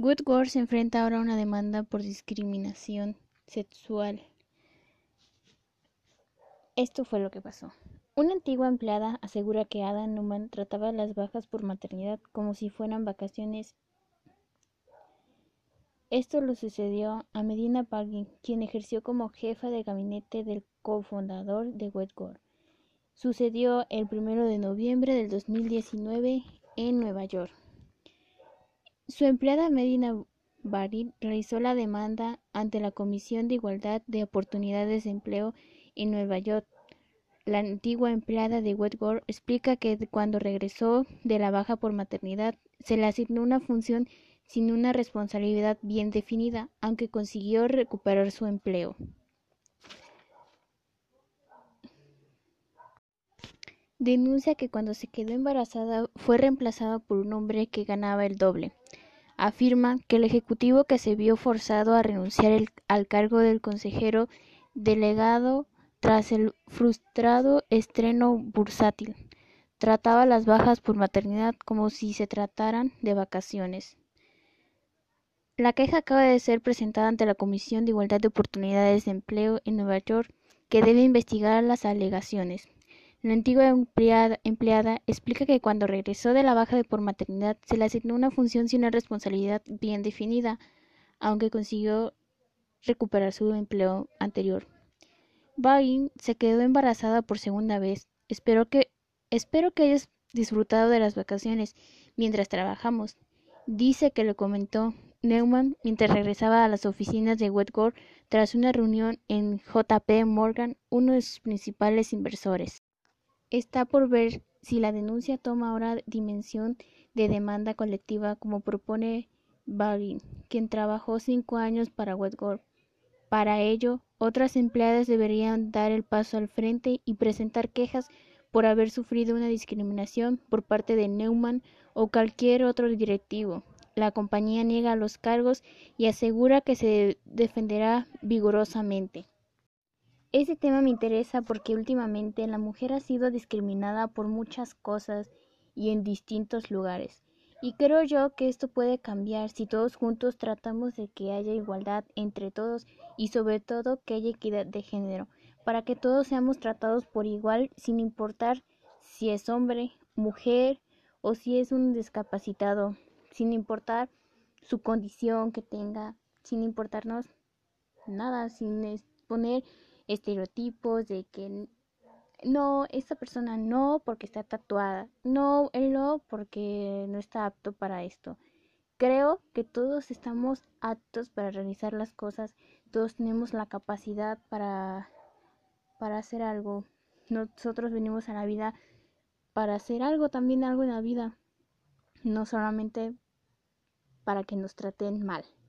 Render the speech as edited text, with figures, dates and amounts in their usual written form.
Woodward se enfrenta ahora a una demanda por discriminación sexual. Esto fue lo que pasó. Una antigua empleada asegura que Ada Newman trataba las bajas por maternidad como si fueran vacaciones. Esto lo sucedió a Medina Pagin, quien ejerció como jefa de gabinete del cofundador de Woodward. Sucedió el 1 de noviembre del 2019 en Nueva York. Su empleada Medina Barin realizó la demanda ante la Comisión de Igualdad de Oportunidades de Empleo en Nueva York. La antigua empleada de Woodward explica que cuando regresó de la baja por maternidad se le asignó una función sin una responsabilidad bien definida, aunque consiguió recuperar su empleo. Denuncia que cuando se quedó embarazada fue reemplazada por un hombre que ganaba el doble. Afirma que el ejecutivo que se vio forzado a renunciar al cargo del consejero delegado tras el frustrado estreno bursátil, trataba las bajas por maternidad como si se trataran de vacaciones. La queja acaba de ser presentada ante la Comisión de Igualdad de Oportunidades de Empleo en Nueva York, que debe investigar las alegaciones. La antigua empleada explica que cuando regresó de la baja por maternidad se le asignó una función sin una responsabilidad bien definida, aunque consiguió recuperar su empleo anterior. Bain se quedó embarazada por segunda vez. Espero que hayas disfrutado de las vacaciones mientras trabajamos, dice que lo comentó Newman mientras regresaba a las oficinas de Woodward tras una reunión en JP Morgan, uno de sus principales inversores. Está por ver si la denuncia toma ahora dimensión de demanda colectiva como propone Bain, quien trabajó 5 años para Woodward. Para ello, otras empleadas deberían dar el paso al frente y presentar quejas por haber sufrido una discriminación por parte de Newman o cualquier otro directivo. La compañía niega los cargos y asegura que se defenderá vigorosamente. Este tema me interesa porque últimamente la mujer ha sido discriminada por muchas cosas y en distintos lugares. Y creo yo que esto puede cambiar si todos juntos tratamos de que haya igualdad entre todos y sobre todo que haya equidad de género, para que todos seamos tratados por igual sin importar si es hombre, mujer o si es un discapacitado, sin importar su condición que tenga, sin importarnos nada, sin poner estereotipos de que no, esta persona no porque está tatuada, no, él no porque no está apto para esto. Creo que todos estamos aptos para realizar las cosas, todos tenemos la capacidad para hacer algo. Nosotros venimos a la vida para hacer algo, también algo en la vida, no solamente para que nos traten mal.